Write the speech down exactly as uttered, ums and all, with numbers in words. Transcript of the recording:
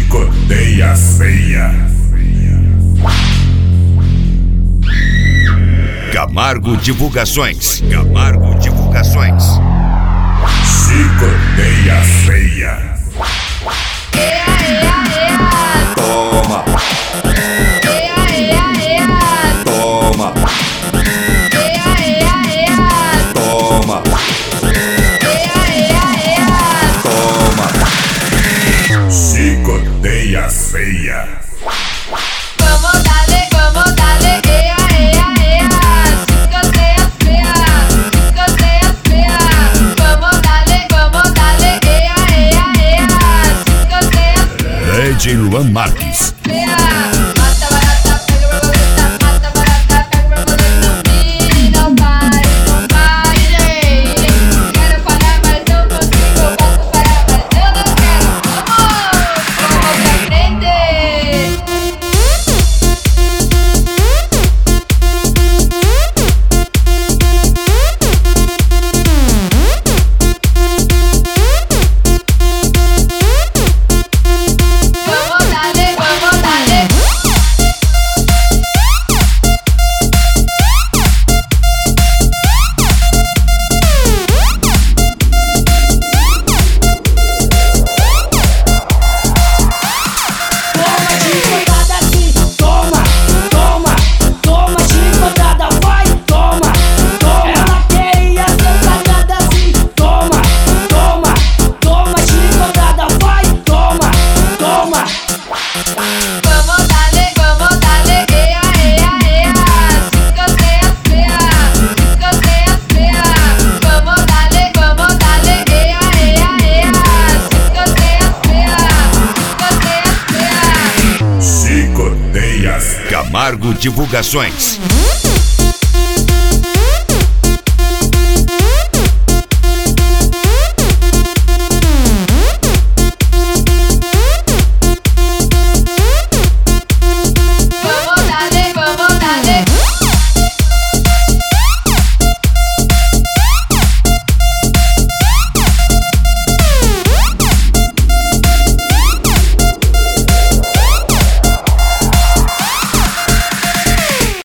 Chicoteia feia. Camargo Divulgações. Camargo Divulgações. Chicoteia feia. Toma. Toma. Toma. Toma. Chicoteia feia. Como dale, como dale, ea, ea, ea. Chicoteia feia, chicoteia feia. Como dale, como dale, ea, ea, ea. Chicoteia Lady Luan Marques. feia. Mata barata, pega borboleta, mata barata, pega borboleta. E não vai, não vai, gente. Quero parar, mas não consigo. Posso parar, mas eu não quero. Vamos, vamos pra frente. Vamos dale, vamos dale. Toma chicotada aqui, toma, toma, toma chicotada, vai, toma, toma. Ela queria ser tratada assim, toma, toma, toma chicotada, vai, toma, toma. Vamos dale, vamos dale, ea, ea, ea. Chicoteia feia, chicoteia feia. Vamos dale, vamos dale, ea, ea, ea. Chicoteia feia, chicoteia feia. Chicoteia feia. Camargo Divulgações.